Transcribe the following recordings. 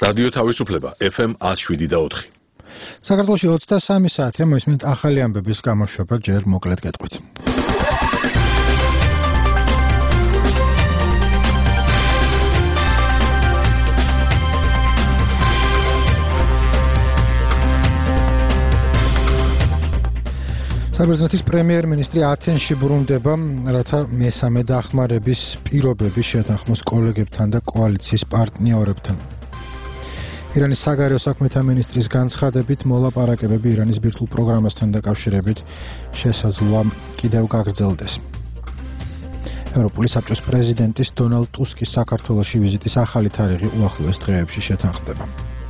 რადიო თავისუფლება FM 107.4. საქართველოში 23 საათია მოისმენთ ახალი ამბების გამოშვება ჯერ მოკლედ გეტყვით. საბერძნეთის პრემიერ-მინისტრი ათენში ბრუნდება, რათა მესამე დახმარების პირობები შეთანხმოს კოლეგებთან და კოალიციის პარტნიორებთან. ირანის საგარეო საქმეთა მინისტრის განცხადებით, მოლაპარაკებები ირანის ბირთვულ პროგრამასთან დაკავშირებით შესაძლოა კიდევ გაგრძელდეს. ევროპული საბჭოს პრეზიდენტის დონალდ ტუსკის საქართველოში ვიზიტის ახალი თარიღი უახლოეს დღეებში შეთანხმდება.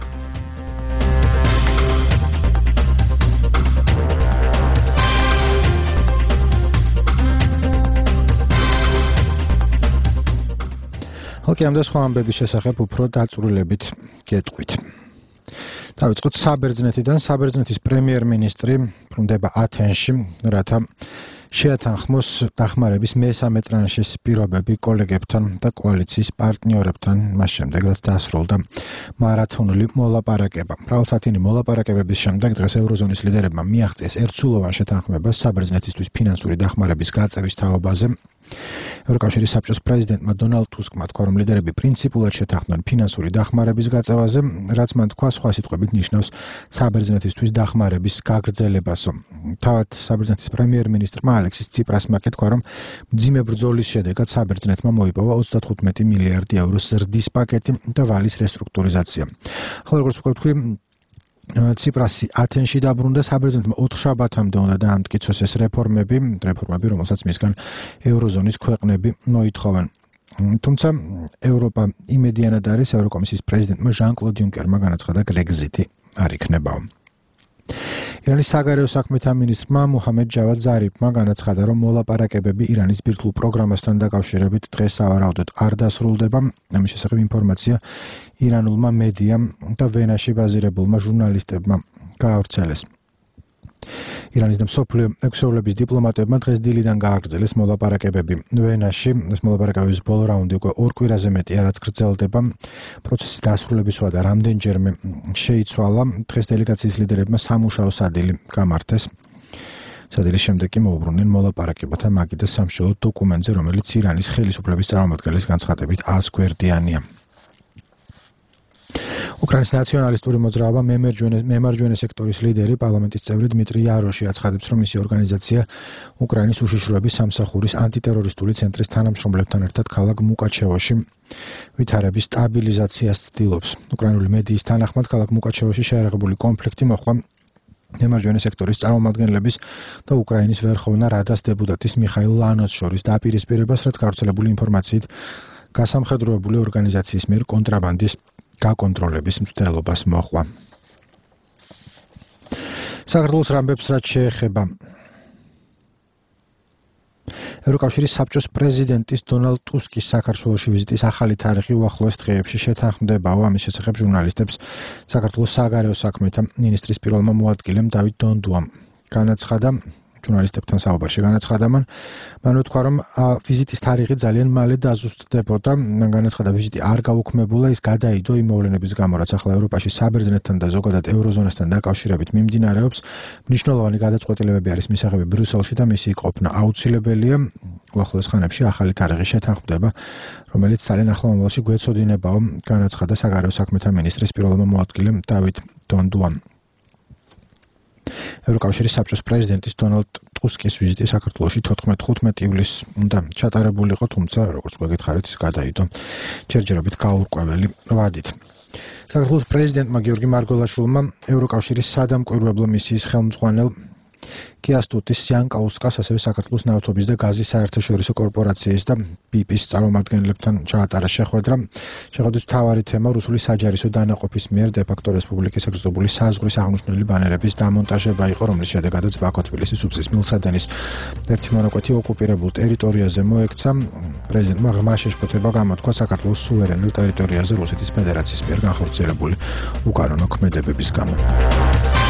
ხალხი ამ და სხვა ამბების შესახებ უფრო დაწვრილებით გეტყვით. დავიწყოთ საბერძნეთიდან. საბერძნეთის პრემიერ-მინისტრი ბრუნდება ათენში, რათა შეათანხმოს დახმარების მესამე ტრანშის პირობები კოლეგებთან და კოალიციის პარტნიორებთან, მას შემდეგ რაც დასრულდა მარათონული მოლაპარაკება. მრავალსათიანი მოლაპარაკებების შემდეგ დღეს ევროზონის ლიდერებმა მიაღწიეს ერთსულოვან შეთანხმებას საბერძნეთისთვის ფინანსური დახმარების გაწევის თაობაზე. ევროკავშირის საბჭოს პრეზიდენტმა დონალდ ტუსკმა თქვა, რომ ლიდერები პრინციპულად შეთანხმდნენ ფინანსური დახმარების გაწევაზე, რაც მან თქვა სხვა სიტყვებით ნიშნავს საბერძნეთისთვის დახმარების გაგრძელებასო. თავად საბერძნეთის პრემიერ-მინისტრმა ალექსის ციპრასმა თქვა, რომ მძიმე ბრძოლის შედეგად საბერძნეთმა მოიპოვა 35 მილიარდი ევროს ზრდის პაკეტი და ვალის რესტრუქტურიზაცია. ხოლო როგორც ვთქვი, ციპრასი ათენში დაბრუნდა, საბერძნეთმა 4 შაბათამდე უნდა დაამტკიცოს ეს რეფორმები, რომელსაც მისგან ევროზონის ქვეყნები მოითხოვენ. თუმცა ევროპა იმედიანად არის, ევროკომისიის პრეზიდენტმა ჟან-კლოდ იუნკერმა განაცხადა, გრეგზიტი არ იქნებაო. ირანის საგარეო საქმეთა მინისტრმა მუჰამედ ჯავად ზარიფმა განაცხადა, რომ მოლაპარაკებები ირანის ბირთვულ პროგრამასთან დაკავშირებით დღეს სავარაუდოდ არ დასრულდება. ამის შესახებ ინფორმაცია ირანულმა მედიამ და ვენაში ბაზირებულმა ჟურნალისტებმა გაავრცელეს. ირანის და მსოფლიო ექსეულების დიპლომატებმა დღეს დილიდან გააგრძელეს მოლაპარაკებები ვენაში. ეს მოლაპარაკებების ბოლო რაუნდი უკვე 2 კვირაზე მეტია, რაც გრძელდება. პროცესის დასრულების ვადა რამდენჯერმე შეიცვალა. დღეს დელეგაციის ლიდერებმა სამუშაო სადილი გამართეს. სადილის შემდეგ კი მოუბრუნდნენ მოლაპარაკებათა მაგიდას სამშობლო დოკუმენტზე, რომელიც ირანის ხელისუფლების წარმომადგენლის განცხადებით 100 გვერდიანია. უკრაინის ნაციონალისტური მოძრაობა მემარჯვენე სექტორის ლიდერი, პარლამენტის წევრი დმიტრი იაროში აცხადებს, რომ მისი ორგანიზაცია უკრაინის უშიშროების სამსახურის ანტიტერორისტული ცენტრის თანამშრომლებთან ერთად ქალაქ მუკაჩევოში ვითარების სტაბილიზაციას ცდილობს. უკრაინული მედიის თანახმად, ქალაქ მუკაჩევოში შეერაღებული კონფლიქტი მოჰყვა მემარჯვენე სექტორის წარმომადგენლების და უკრაინის ვერხოვნა რადას დეპუტატის მიხაილ ლანოს შორის დაპირისპირებას, რაც გავრცელებული ინფორმაციით გასამხედროებული ორგანიზაციის მიერ კონტრაბანდის გაკონტროლების მცდელობას მოჰყვა. საქართველოს რამბებს რაც შეეხება ევროკავშირის საბჭოს პრეზიდენტის დონალდ ტუსკის საქართველოში ვიზიტის ახალი თარიღი უახლოეს დღეებში შეთანხმდებაო. ამის შესახებ ჟურნალისტებს საქართველოს საგარეო საქმეთა მინისტრის პირველმა მოადგილემ დავით დონდუამ განაცხადა, ჟურნალისტებთან საუბარში განაცხადა მან ვთქვა, რომ ვიზიტის თარიღი ძალიან მალე დაზუსტდებოდა. მან განაცხადა, ვიზიტი არ გაუქმებულა, ის გადაიდო იმ მოვლენების გამო, რაც ახლა ევროპაში საბერძნეთთან და ზოგადად ევროზონასთან დაკავშირებით მიმდინარეობს. მნიშვნელოვანი გადაწყვეტილებები არის მისაღები ბრიუსელში და მისი ყოფნა აუცილებელია. უახლოეს ხანებში ახალი თარიღი შეთანხმდება, რომელიც ძალიან ახლო მომავალში გვეცოდინებაო, განაცხადა საგარეო საქმეთა მინისტრის პირველმა მოადგილემ დავით დონდუამ. ევროკავშირის საბჭოს პრეზიდენტის დონალდ ტუსკის ვიზიტი საქართველოში 14-15 ივლისს უნდა ჩატარებულიყო, თუმცა როგორც გვეკითხარით, ის გადაიდო ჯერჯერობით გაურკვეველი ვადით. საქართველოს პრეზიდენტმა გიორგი მარგველაშვილმა ევროკავშირის სადამკვირვებლო მისიის ხელმძღვანელ კიასტუტის იანკაუსკას, ასევე საქართველოს ნავთობის და გაზის საერთაშორისო კორპორაციის და BP-ის წარმომადგენლებთან ჩაატარა შეხვედრა. შეხვედრის მთავარი თემა რუსული საჯარისო დანაყოფის მიერ დე-ფაქტო რესპუბლიკის ეგზოტებული საზღვრის აღმნიშვნელი ბანერების დამონტაჟება იყო, რომლის შედეგადაც ბაქო-თბილისის უბსის მილსადენის ერთი მონაკვეთი ოკუპირებულ ტერიტორიაზე მოექცა. პრეზიდენტმა ღრმა შეშფოთება გამოთქვა საქართველოს სუვერენულ ტერიტორიაზე რუსეთის ფედერაციის მიერ განხორციელებული უკანონო ქმედებების გამო.